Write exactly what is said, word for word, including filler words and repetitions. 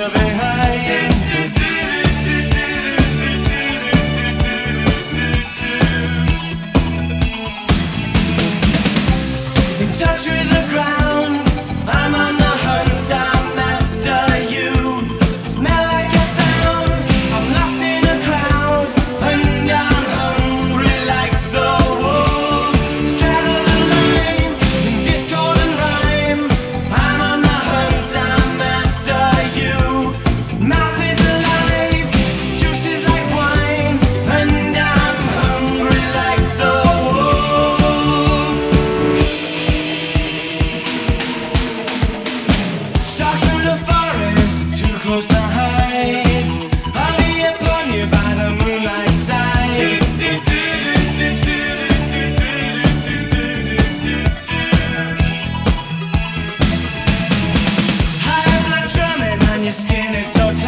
you're behind. In touch with the ground, I'm on the hunt, I'm after you. Smell like a sound, I'm lost in a crowd, and I'm hungry like the wolf. Straddle the line, in discord and rhyme, I'm on the hunt, I'm after you. Mouth is alive, juice is like wine, and I'm hungry like the wolf. Stalk through the forest, too close to hide. I'll be upon you by the moonlight side. High blood drumming on your skin, it's so